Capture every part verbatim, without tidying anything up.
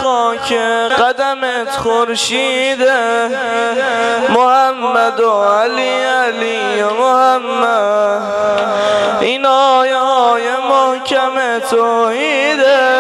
خاک قدمت خورشیده محمد و علی علی و محمد این آیه های محکم توحیده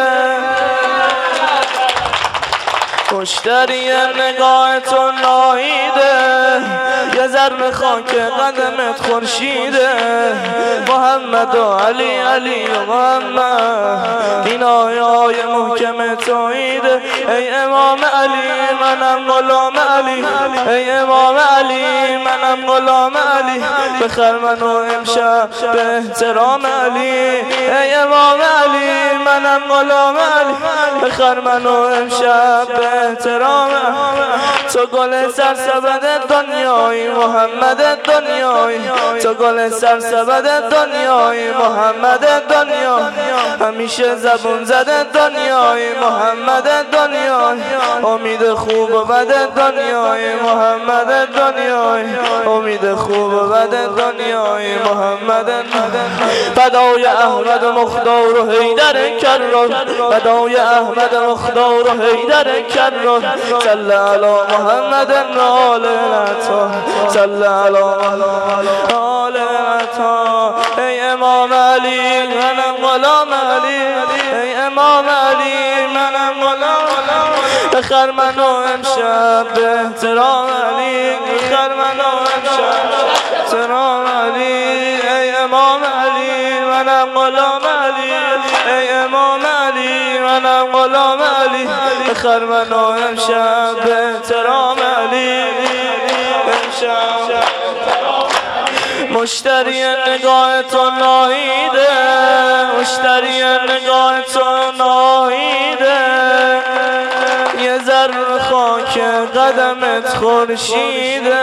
مشتری نگاه تو ناهیده یه ذره خاک قدمت خورشیده محمد و علی علی و محمد این آیه های محکم توحیده ای امام علی منم غلام علی ای امام علی منم غلام علی بخر منو امشب به احترام علی ای امام علی منم غلام علی بخر منو امشب به احترام تو گل سرسبد دنیای محمد دنیای تو گل سرسبد دنیای محمد دنیا همیشه زبون زده دنیای محمد دنیای امید خوب و بد دنیای محمد دنیای امید خوب و بد دنیای محمد فدای احمد مختار و حیدر کرار فدای احمد مختار و حیدر کرار صلی علی محمد آل العطا صلی علی آل العطا ای امام علی منم غلام علی ای امام علی منم غلام بخر منو امشب به احترام علی بخر منو امشب به احترام علی ای امام علی منم غلام علی ای امام علی منم غلام علی بخر منو امشب به احترام علی امشب مشتری نگاه تو ناهیده مشتری نگاه تو ناهیده یه ذره خاک قدمت خورشیده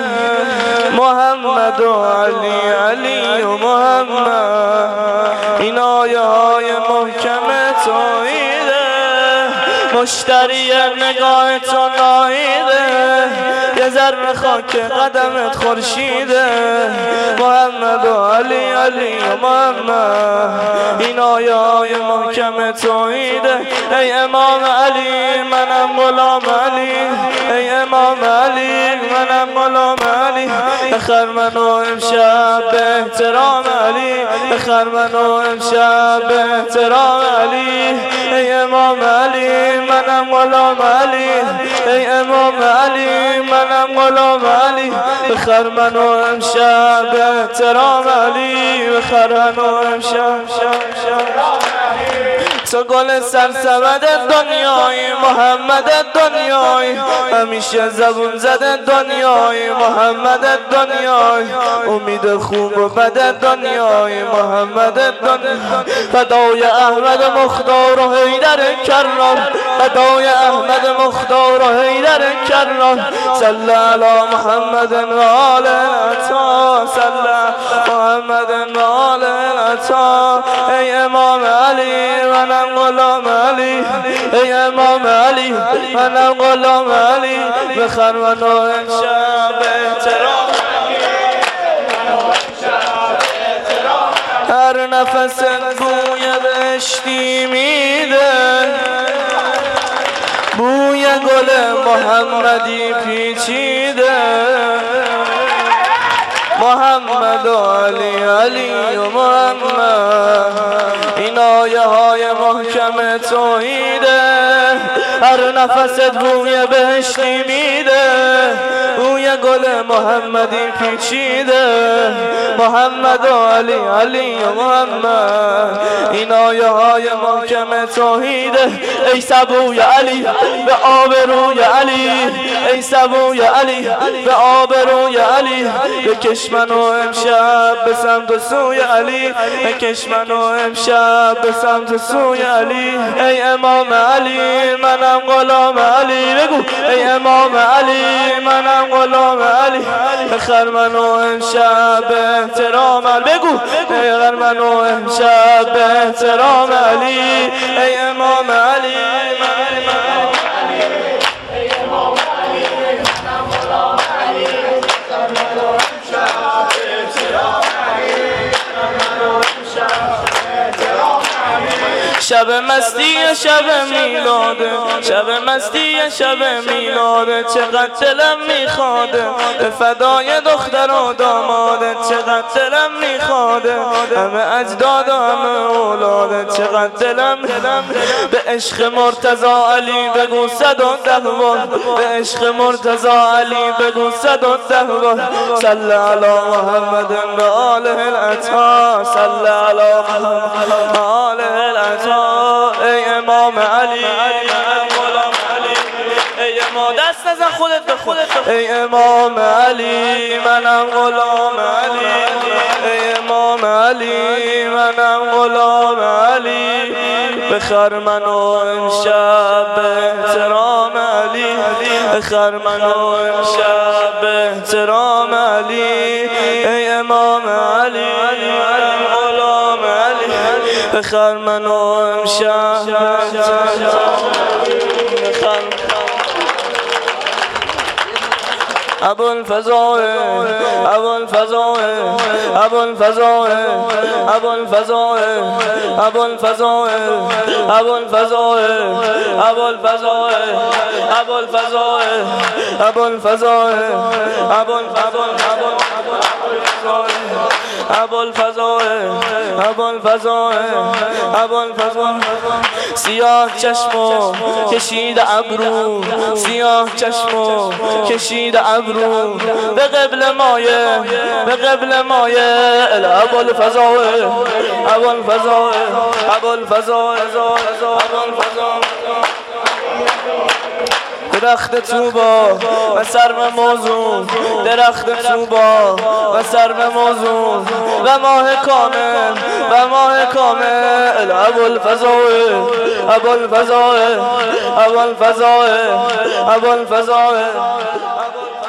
محمد و علی علی و محمد این آیه های محکم توحیده مشتری نگاه تو ناهیده یه ذره خاک قدمت خورشیده محمد و علی علی و محمد این آیه های محکم توحیده ای امام علی منم غلام علی ای امام علی منم غلام علی بخر منو امشب به احترام علی بخر منو امشب به احترام علی ای امام علی منم غلام علی ای امام علی منم غلام علی بخر منو امشب به احترام علی بخر منو امشب تو گل سرسبد دنیای محمد دنیای همیشه زبون زده دنیای محمد دنیای امید خوب و بد دنیای محمد دنیای فدای احمد مختار و حیدر کرار فدای احمد مختار و حیدر کرار صلی علی محمد و آل العطا صلی محمد و آل العطا ای امام علی منم غلام علی ای امام علی منم غلام علی بخر منو امشب به احترام هر نفس بوی بهشتی میده بوی گل محمدی پیچیده محمد و علی علی و محمد این آیه های محکم توحیده هر نفست بوی بهشتی میده بوی گل محمدی پیچیده محمد و علی علی و محمد این آیه های محکم توحیده ای سبوی علی به آبروی علی ای سبوی علی به آبروی علی بکش منو امشب به سمت سوی علی بکش منو امشب به سمت سوی علی ای امام علی منم غلام علی بگو ای امام علی منم غلام علی بخر منو امشب به احترام علی بگو بخر منو امشب به احترام علی ای امام علی شب مستی شب میلاده، شب مستی شب میلاده، چقدر دلم میخواده به فدای دختر و داماده، چقدر دلم میخواده همه اجداد و همه اولاده، چقدر دلم به عشق مرتضی علی بگو صد و ده بار، به عشق مرتضی علی بگو صد و ده بار، صلی علی محمد و آله الاطهار، صلی علی محمد و آله الاطهار. ای امام علی غلام علی، ای امام دست نزن خودت به خودت، ای امام علی منم غلام علی، ای امام علی منم غلام علی، بخر منو امشب به احترام علی، بخر منو امشب به احترام علی، ای امام علی منم غلام علی، بخر منو امشب به احترام علی. ابو الفضائل ابو الفضائل ابو الفضائل ابو الفضائل ابو الفضائل ابو الفضائل ابو الفضائل ابو الفضائل ابو الفضائل ابو الفضائل ابو الفضائل ابو الفضائل ابو الفضائل. سیاه چشمو کشید ابرو، سیاه چشمو کشید ابرو، به قبل مایه به قبل مایه، ابو الفضائل ابو الفضائل ابو الفضائل ابو الفضائل. درخت توبا و سر به موضوع، درخت توبا و سر به موضوع، و ماه کامل و ماه کامل، ابو الفضائل ابو الفضائل ابو الفضائل ابو الفضائل.